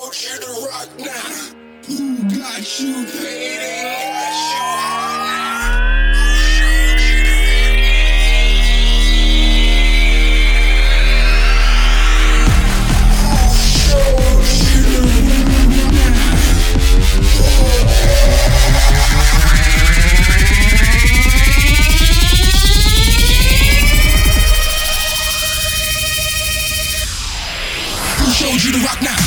showed you the rock now? Who got you fading? Got you high now? Who showed you the Who showed you the rock now?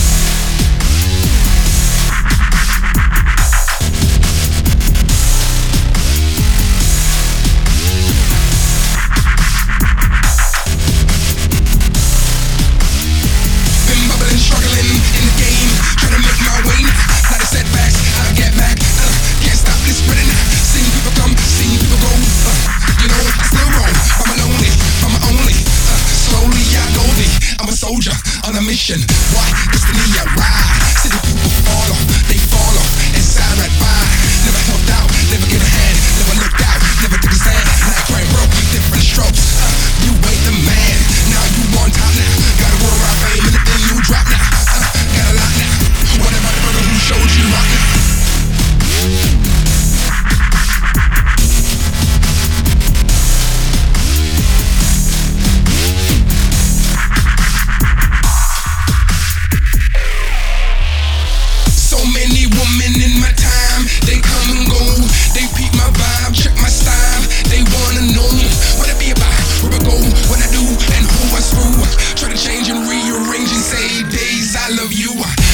On a mission, why? Destiny I ride. City people follow, they follow, inside right by. Never helped out, never get a hand, never looked out, never took a stand. Like right broke, different strokes. You ain't the man, now you on top now. Gotta worry about fame, anything you drop now. Got a lot now. What about the brother who showed you rock now? I love you.